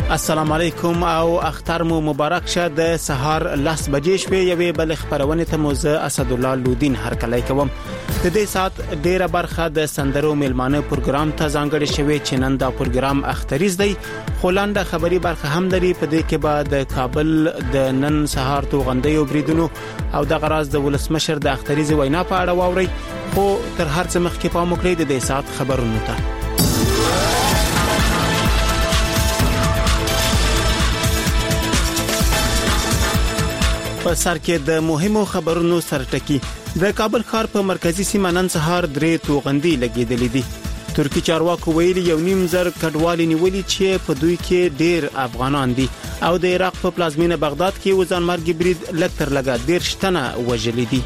السلام علیکم او اختر مو مبارک شه. د سهار 10 بجې شوې یوې بل خبرونه ته موزه اسد الله لودین هر کله کوم. د دې سات ډیره برخه د سندرو میلمانه پروګرام ته ځانګړی شوی چې نن دا پروګرام اختریز دی. خولانده خبري برخه هم لري. په دې کې به د کابل د نن سهار توغندې او بریدونو او د غراز د ولسمشر د اختریز وینا په اړه واوري. خو تر هر څه مخکې پام وکړئ د دې سات خبرونو ته. په سر کې د مهمو خبرونو سرټکی. د کابل ښار په مرکزی سیمه نن سهار 3 توغندې لګیدلې دي. ترکی چارواکو ویلي 1.5 زر کډوالي نیولې چې په دوی کې ډیر افغانان دي او د عراق په پلازمینه بغداد کې وزن مرګ برید لکتر لګا 10 تنه وژلې دي.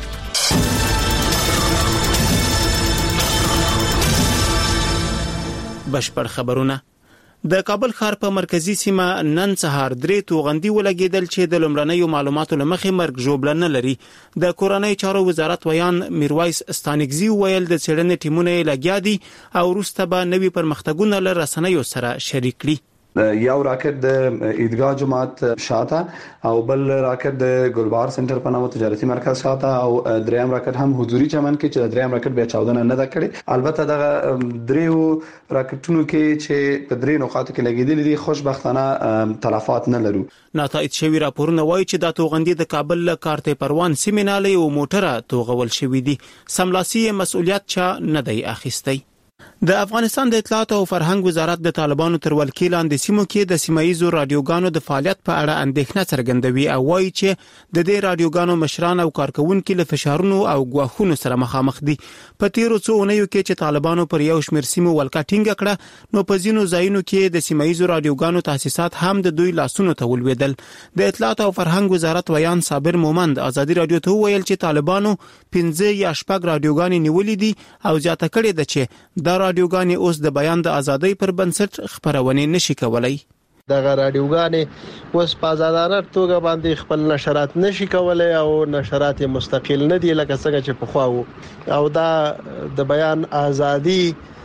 بشپړ خبرونه. د کابل ښار په مرکزی سیمه نن سهار 3 توغندې ولګیدل چې د لمړنیو معلوماتو لمخې مرګ ژوبل نه لري. د کورنۍ چارو وزارت ویان میرویس استانګزی ویل د څېړنې ټیمونه لګیا دي او وروسته به نوي پرمختګونه لر رسنیو سره شریک کړي. یو راکټ د عیدګاه جماعت شاته او بل راکټ د ګلبار سنټر په نامه تجارتي مرکز شاته او دریم راکټ هم حضوري چمن کې چې دریم راکټ بیا چاودنه نه ده کړې. البته دغه دریو راکټونو کې چې په درې نقاطو کې لګیدل دي خوشبختانه تلفات نه لرو. ناتایید شوی راپورونه وایي چې د توغندې د کابل له کارته پروان سیمینالي او موټره توغول شوې دي. سملاسي مسؤلیت چا نه دی اخیستی. د افغانستان د اطلاعات او فرهنګ وزارت د طالبانو تر ولکې لاندې سیمو کې د سیمایي رادیوګانو د فعالیت په اړه اندېښنه څرګندوي او وایي چې د دې رادیوګانو مشران او کارکونکو له فشارونو او غواخونو سره مخامخ دي. په تیرو څو اونیو کې چې طالبانو پر یو شمېر سیمو ولکه ټینګه کړه نو په ځینو ځایونو کې د سیمایي رادیوګانو تاسیسات هم د دوی لاسونو ته ولوېدل. د اطلاعات او فرهنګ وزارت ویان صابر مومند ازادي رادیو ته ویل چې طالبانو 15 یا 6 رادیوګانې نیولې دي او زیاته کړې ده چې د رادیوګانې اوس د بیان د ازادۍ پر بنسټ خبرونه نشي کولای. دغه رادیوګانې اوس په آزادانه توګه باندې خپل نشرات نشي کولای او نشرات مستقل نه دي لکه څنګه چې پخوا وو او دا د بیان ازادي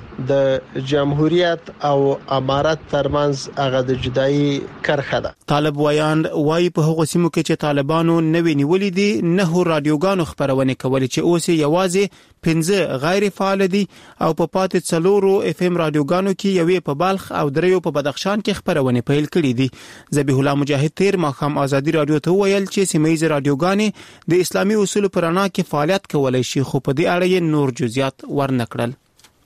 د جمهوریت او امارت ترمنځ هغه د جدایي کرخه ده. طالب ویان وايي په هغه سیمو کې چې طالبانو نوې نیولې دي نه رادیوګانو خبرونه کوي چې اوس یوازې 15 غیر فعال دي او په پاتې څلورو اف ام رادیوګانو کې یوې په بلخ او دریو په بدخشان کې خبرونه پیل کړې دي. ذبیح الله مجاهد تیر ماخام ازادي رادیو ته ویل چې سیمایي رادیوګانې د اسلامي اصول پر اړه کې فعالیت کولای شي خو په دې اړه نور جزئیات ورنکړل.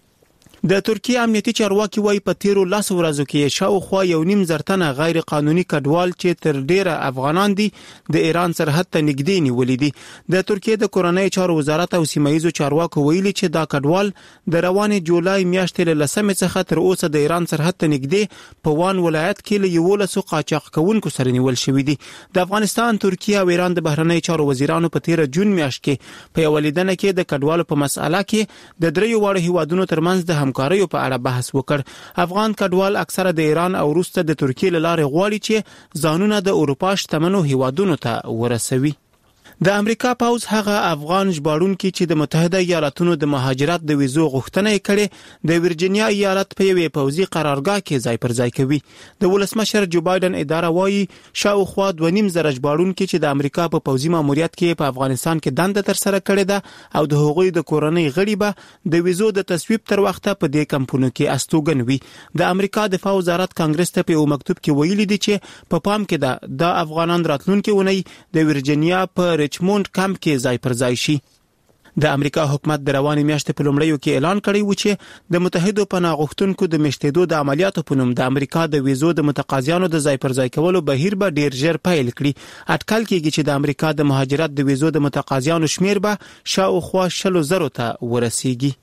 د ترکیه امنیتي چارواکي وايي په تیرو 10 ورځو کې شاوخوا 1.5 زر تنه غیر قانوني کډوال چې تر ډیره افغانان دي د ایران سرحد ته نږدې نیولې دي. د ترکیه د کورنۍ چارو وزارت او سیمایي چارواکو ویلي چې دا کډوال د روانې جولای میاشتې له 10 څخه تر اوسه د ایران سرحد ته نږدې په وان ولایت کې له 11 قاچاق کوونکو سره نیول شوې دي. د افغانستان، ترکیه او ایران د بهرنۍ چارو وزیرانو په 13 جون میاشت کې په یو لیدنه کې د کډوالو په مسأله کې د دریو واړو هیوادونو ترمنځ د همکاریو په اړه بحث وکړ. افغان کډوال اکثره د ایران او روس ته د ترکیه لاره غواړي چې ځانونه د اروپا شتمنو هیوادونو ته ورسوي. د امریکا پاوز هغه افغان ژباړونکو چې د متحده ایالاتونو د مهاجرت د ویزو غوښتنه یې کړې د ورجینیا ایالت په یوې پوځي قرارګاه کې ځای پر ځای کوي. د ولسمشر جو بایدن اداره وايي شاوخوا 2.5 زره ژباړونکو چې د امریکا په پوځي ماموریت کې په افغانستان کې دنده تر سره کړې ده او د هغوی د کورنۍ غړي به د ویزو د تصویب تر وخته په دې کمپونو کې استوګن وي. د امریکا دفاع وزارت کانګرس ته په یو مکتوب کې ویلي دي چې په پام کې ده د افغانان راتلونکي ونی د ورجینیا په ریچموند کمپ کې ځای پر ځای شي. د امریکا حکومت د روانې میاشتې په لومړیو کې اعلان کړی و چې د متحدو پناه غوښتونکو د میشتېدو د عملیاتو په نوم د امریکا د ویزو د متقاضیانو د ځای پر ځای کولو بهیر به ډیر ژر پیل کړي. اټکل کېږي چې د امریکا د مهاجرت د ویزو د متقاضیانو شمیر به شاوخوا 100,000 ته ورسیږي.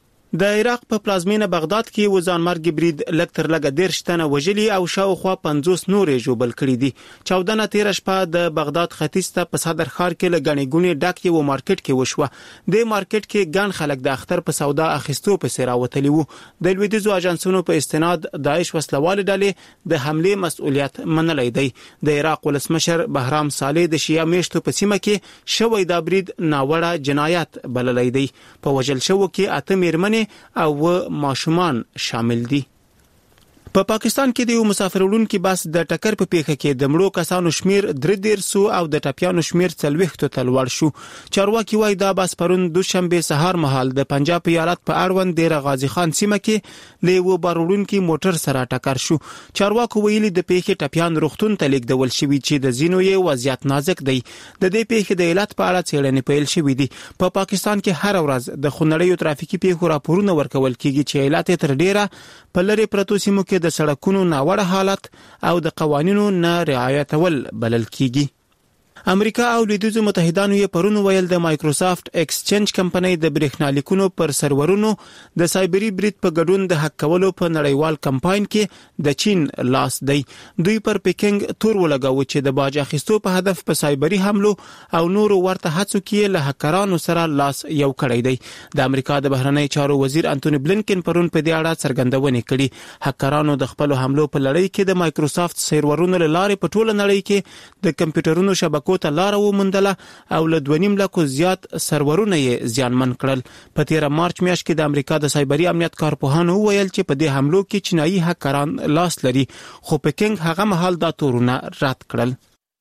د عراق په پلازمینه بغداد کې وزن مرګ برید لکتر لګ 10 تنه وژلي او شاوخوا 50 نورې جوبل کړي دي. چاودنه 13 شپه د بغداد ختیځ ته په صدر ښار کې لګنې ګونې ډک یو مارکیټ کې وشوه. د مارکیټ کې ګڼ خلک د اختر په سودا اخیستو په سیر راوتلي وو. د لویدیځو اجنسونو په استناد داعش وسلوال ډلې د حمله مسؤلیت منلای دی. د عراق ولسمشر بهرام صالح د شیعه میشتو په سیمه کې شوی د برید ناوړه جنایت بللی دی. په وژل شو کې 8 میرمنې او ماشومان شامل دي. په پاکستان کې د مسافر وړونکو بس د ټکر په پیښه کې د مړو کسانو شمیر 300 او د ټپیانو شمیر 40 ته لوړ شو. چارواکي وايي دا بس پرون دوشنبه سهار مهال د پنجاب ایالت په اړوند ډیر غازی خان سیمه کې له و بارونکو موټر سره ټکر شو. چارواکو ویلي د پیښې ټپیان روغتون ته لیږدول شوی چې د زینو یې وضعیت نازک دی. د دې پیښې د علت په اړه څېړنې پیل شوې دي. په پاکستان کې هر ورځ د خونړیو ترافیکي پیښو راپورونه ورکول کیږي چې علت تر ډیره په لری پرتو سیمو کې د سړکونو ناوړه حالت او د قوانینو نه رعایت ول بلل کیږي. امریکا او لویدیځو متحدانو یې پرون ویل د مایکروسافت ایکسچینج کمپنۍ د برېښنالیکونو پر سرورونو د سایبری برید په ګډون د حق کولو په نړیوال کمپاین کې د چین لاس دی. دوی پر پکینګ تور ولګاوه چې د باج اخیستو په هدف په سایبری حملو او نورو ورته هڅو کې له هکرانو سره لاس یو کړی دی. د امریکا د بهرنی چارو وزیر انټونی بلینکن پرون په دې اړه څرګندونه کړې. هکرانو د خپل حملو په لړۍ کې د مایکروسافت سرورونو لاره په ټوله نړۍ کې د کمپیوټرونو شبکو ته لار وموندله او له 2.5 لکو زیات سرورونه یې زیانمن کړل. په 13 مارچ میاشت کې د امریکا د سایبری امنیت کارپوهانو ویل چې په دې حملو کې چینایي هکران لاس لري، خو پکینګ هغه مهال دا تورونه رد کړل.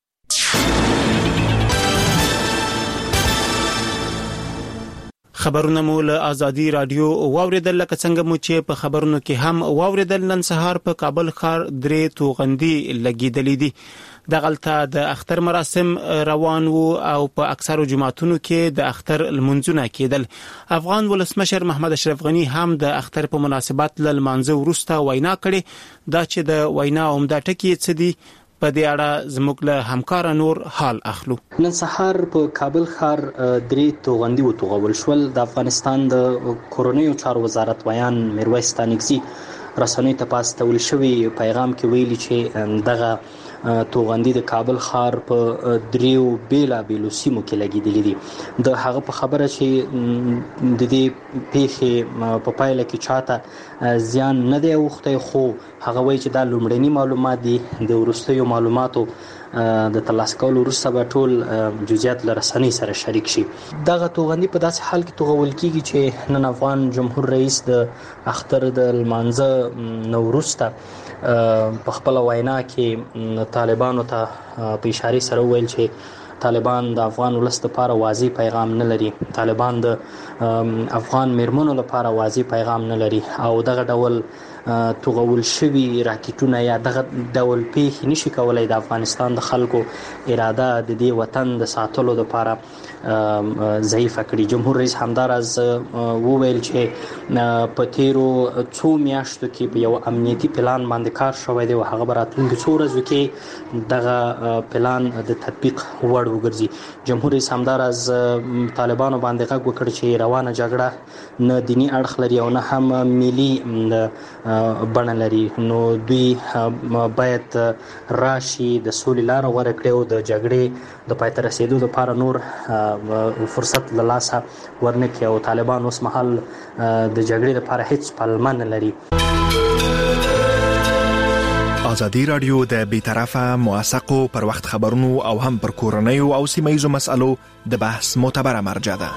خبرونه مو له آزادی رادیو واوریدل. لکه څنګه مو چې په خبرونو کې هم واوریدل، نن سهار په کابل ښار 3 توغندي لګیدلې دي. دغلته د اختر مراسم روان وو او په اکثرو جماعتونو کې د اختر المنځونه کېدل. افغان ولسمشر محمد اشرف غنی هم د اختر په مناسبت ل لمانځه وروسته وینا کړې. دا چې د وینا عمده ټکی څه دي په دې اړه زموږ له همکار نور حال اخلو. نن سهار په کابل ښار 3 توغندي وتوغول شول. د افغانستان د کورونیو چارو وزارت ویان میرویس تانکزي رسنۍ ته پاستول شوی پیغام کې ویلي چې دغه توغندي د کابل ښار په 3 بیلابیلو سیمو کې لګیدلې دي. د هغه په خبره چې د دې پیښې په پایله کې چاته زیان نه دی اوخته، خو هغه وایي چې دا لومړني معلومات دي. د وروستیو معلوماتو د ترلاسه کولو وروسته به ټول جزئیات له رسنۍ سره شریک شي. دغه توغندي په داسې حال کې توغول کیږي چې نن افغان جمهور رئیس د اختر د لمانځه نو وروسته په خپل وینا کې طالبانو ته په اشاره سره ویل چې طالبان د افغان ولس لپاره واضح پیغام نه لري، طالبان د افغان میرمنو لپاره واضح پیغام نه لري او دغه ډول توغول شوی راکټونه یا دغه ډول پیښې نشي کولای د افغانستان د خلکو اراده د دې وطن د ساتلو لپاره ضعیف کړي. جمهور رئیس همدارز وویل چې په تیرو څو میاشتو کې په یو امنیتي پلان باندې کار شوی دی او هغه براتلونکو څو ورځو کې دغه پلان د تطبیق وړ وګرځي. جمهور رئیس همدارز طالبانو باندې غږ وکړ چې روانه جګړه نه دینی اړخ لري او نه هم ملي بڼه لري، نو دوی باید راشي د سولې لار غوره کړي او د جګړې د پای ته رسیدو لپاره نور فرصت له لاسه ورنکړي او طالبان اوس مهال د جګړې لپاره هیڅ پلمه نه لري. آزادی رادیو د بی‌طرفه موثقو پر وخت خبرونو او هم پر کورنیو او سیمه‌یزو مسألو د بحث معتبره مرجع ده.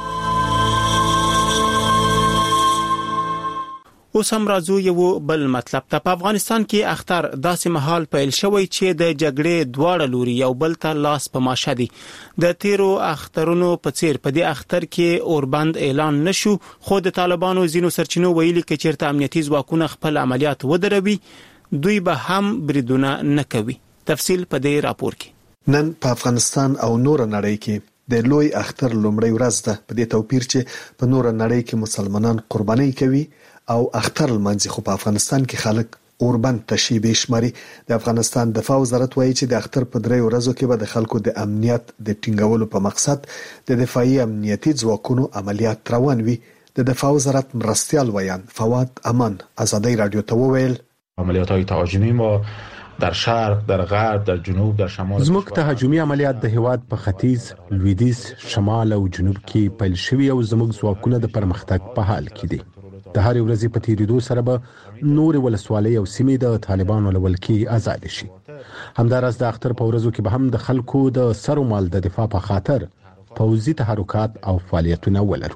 اوس هم راځو یو بل مطلب ته. په افغانستان کې اختر داسې مهال پیل شوی چې د جګړې دواړه لوري یو بل ته لاس په ماشه دي. د تیرو اخترونو په څیر په دې اختر کې اوربند اعلان نشو، خو د طالبانو زینو سرچینو ویلي کې چیرته امنیتي ځواکونه خپل عملیات ودروي دوی به هم بریدونه نه کوي. تفصیل په دې راپور کې. نن په افغانستان او نور نړۍ کې د لوی اختر لومړی ورځ ده، په دې توپیر چې په نور نړۍ کې مسلمانان قرباني کوي او اختر لمانځي، خو په افغانستان کې خلک اوربند تشیبه شماري. د افغانستان دفاع وزارت وایي چې د اختر په 3 ورځو کې به د خلکو د امنیت د ټینګولو په مقصد د دفاعي امنیتي ځواکونو عملیات روان وي. د دفاع وزارت مرستیال ویان فواد امان آزادی رادیو ته وویل عملیات‌های تهاجمی ما در شرق، در غرب، در جنوب، در شمال زموږ تهاجمي عملیات د هیواد په ختیځ، لویدیځ، شمال او جنوب کې پیل شوي او زموږ ځواکونه د پرمختګ په حال کې دي. د هر ورځې په تیریدو سره به نور ولسوالۍ او سیمې د طالبانو له ولکې آزاد شي. همدارس د اختر په ورځو کې به هم د خلکو د سر او مال د دفاع په خاطر پوځي تحرکات او فعالیتونه ولرو.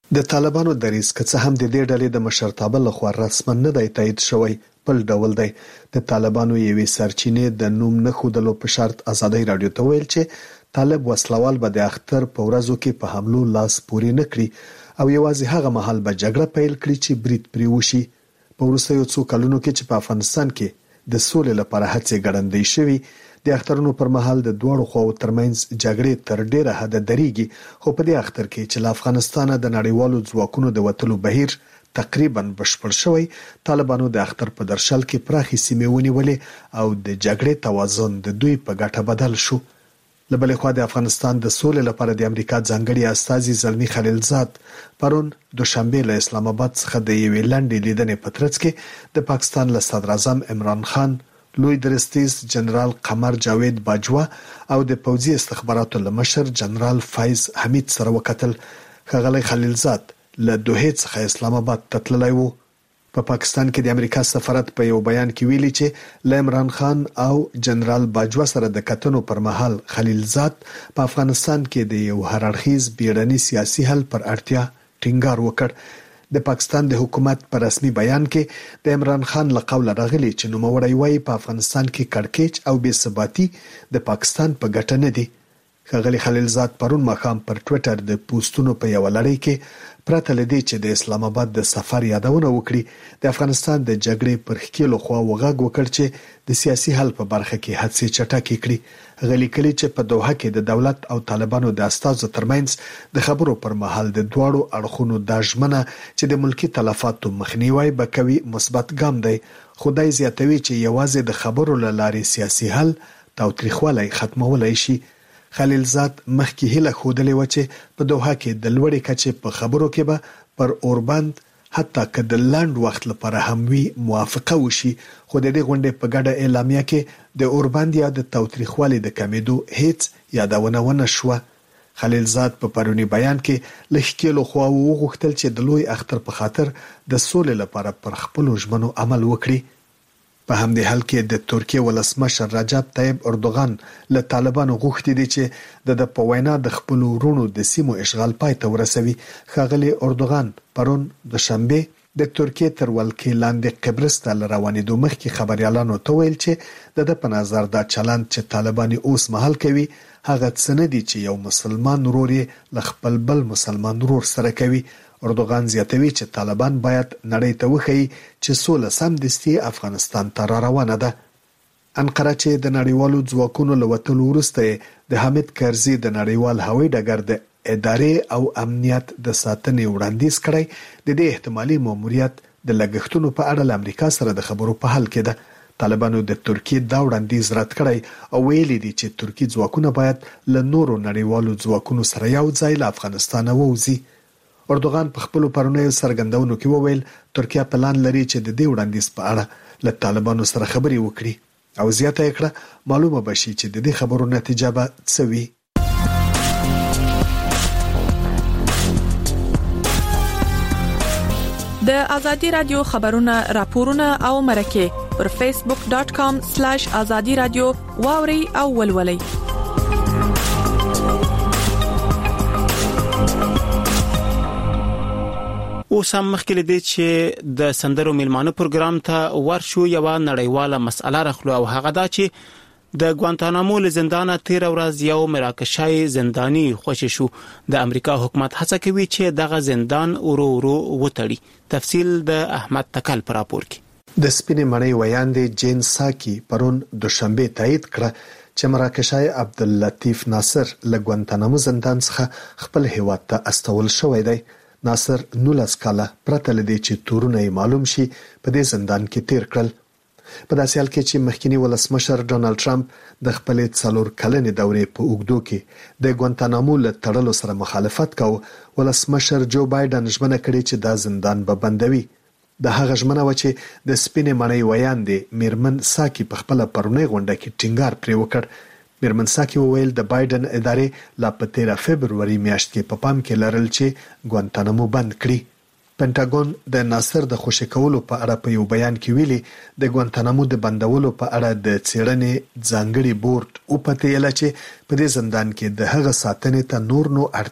د طالبانو دریځ که څه هم د دې ډلې د مشرتابه لخوا رسما نه دی تایید شوی بل ډول دی. د طالبانو یوې سرچینې د نوم نه ښودلو په شرط ازادي رادیو ته ویل چې طالب وسلوال به د اختر په ورځو کې په حملو لاس پورې نه کړي او یوازې هغه مهال به جګړه پیل کړي چې برید پرې وشي. په وروستیو څو کلونو کې چې په افغانستان کې د سولې لپاره هڅې ګړندۍ شوي، د اخترونو پر مهال د دوړو خواو ترمنځ جګړې تر ډیره حد درېږي، خو په دې اختر کې چې له افغانستانه د نړیوالو ځواکونو د وتلو بهیر تقریبا بشپړ شوی، طالبانو د اختر په درشل کې پراخي سیمې ونیولې او د جګړې توازن د دوی په ګټه بدل شو. له بلې خوا د افغانستان د سولې لپاره د امریکا ځانګړي استازي زلمي خلیلزاد پرون دوشنبه له اسلام آباد څخه د یوې لنډې لیدنې په ترڅ کې د پاکستان له صدر اعظم عمران خان، لوی درستیز جنرال قمر جاوید باجوا او د پوځي استخباراتو له مشر جنرال فایز حمید سره وکتل. ښاغلی خلیلزاد له دوحې څخه اسلام آباد ته تللی و. په پاکستان کې د امریکا سفارت په یو بیان کې ویلي چې له عمران خان او جنرال باجوا سره د کتنو پر مهال خلیلزاد په افغانستان کې د یو هررخیز بیړني سیاسي حل پر اړتیا ټینګار وکړ. د پاکستان د حکومت په رسمي بیان کې د عمران خان له قوله راغلي چې نوموړی وايي په افغانستان کې کړکېچ او بې ثباتي د پاکستان په ګټه نه دي. ښاغلی خلیلزاد پرون ماښام پر ټویټر د پوسټونو په یو لړۍ کې پرته له دې چې د اسلام آباد د سفر یادونه وکړي، د افغانستان د جګړې پر ښکېلو خوا وغږ وکړ چې د سیاسي حل په برخه کې هڅې چټکې کړي. غلي کلی چې په دوحه کې د دولت او طالبانو د استازو ترمنځ د خبرو پر مهال د دواړو اړخونو د ژمنه چې د ملکی تلفاتو مخنیوي بکوي مثبت ګام دی. خدای زیاتوي چې یوازې د خبرو له لارې سیاسي حل تاوتریخوالی ختمولای شي. خلیلزاد مخکې هیله ښودلې و چې په دوحه کې د لوړې کچې په خبرو کې به پر اوربند حتی که د لنډ وخت لپاره هم وي موافقه وشي، خو د دې غونډې په ګډه اعلامیه کې د اوربند یا د تاوتریخوالي د کمیدو هیڅ یادونه ونه شوه. خلیلزاد په پرونی بیان کې له ښکېلو خواوو وغوښتل چې د لوی اختر په خاطر د سولې لپاره پر خپلو ژمنو عمل وکړي. په همدې حال کې د ترکیه ولسمشر رجب طیب اردوغان له طالبانو غوښتي دي چې د په وینا د خپل ورونو د سیمو اشغال پای ته ورسوي. ښاغلی اردوغان پرون د شنبه د ترکیه تر ولکې لاندې قبرس ته روانېدو مخکې خبريالانو ته ویل چې د په نظر دا چلند چې طالبان اوس مهال کوي هغه څه نه دي چې یو مسلمان ورور له خپل بل مسلمان ورور سره کوي. اردوغان زیاتوي چې طالبان باید نړۍ ته وښيي چې سوله سمدستي افغانستان ته را روانه ده. انقره چې د نړیوالو ځواکونو له وتلو وروسته د حامد کرزي د نړیوال هوایي ډګر د ادارې او امنیت د ساتنې وړاندیز کړی، د دې احتمالي ماموریت د لګښتونو په اړه له امریکا سره د خبرو په حال کې ده. طالبانو د ترکیه دا وړاندیز رد کړی او ویلي دي چې ترکیه ځواکونه باید له نورو نړیوالو ځواکونو سره یو ځای له افغانستان ووځي. اردوغان په خپل پرونیو څرګندونو کې وویل ترکیه پلان لري چې د دې وړاندیز په اړه له طالبانو سره خبرې وکړي او زیاته یې کړه معلومه بشي چې د دې خبرو نتیجه به څه وي. د ازادي رادیو خبرونه راپورونه او مرکه پر facebook.com/azadi radio واوري او ولولي. اوس هم مخکې لدې چې د سندرو میلمانه پروګرام ته ورشو یو نړیواله مسأله راخلو او هغه دا چې د ګوانتانامو له زندانه 13 ورځ یو مراکشای زنداني خوشی شو. د امریکا حکومت هڅه کوي چې دغه زندان ورو وتړي. تفصیل د احمد تکل پر راپور کې. د سپینې مړی ویاندې جین ساکی پرون دوشنبه تایید کړه چې مراکشای عبداللطیف ناصر له ګوانتانامو زندان څخه خپل هیواد ته استول شوی دی. ناصر 19 کاله پرته لدې چې تورونه یې معلوم شي په دې زندان کې تیر کړل. په داسې حال کې چې مخکنی ولسمشر ډونالد ټرمپ د خپل 4 کلنې دورې په اوږدو کې د ګوانتانامو له تړلو سره مخالفت کاوه، ولسمشر جو بایدن ژمنه کړې چې دا زندان به بندوي. د هغه ژمنه و چې د سپینې مړی ویاندې میرمن ساکی په خپل پرونی غونډه کې ټینګار پرې وکړ. میرمن ساکی وویل د بایدن ادارې لا په 13 فبروري میاشت کې په پام کې لرل چې ګوانتانامو بند کړي. پینټاګون د ناصر د خوشی کولو په اړه په یو بیان کې ویلي د ګوانتانامو د بندولو په اړه د څېړنې ځانګړي بورډ او پته یلا چې په دې زندان کې د هغه ساتنې ته نور نو اړتیا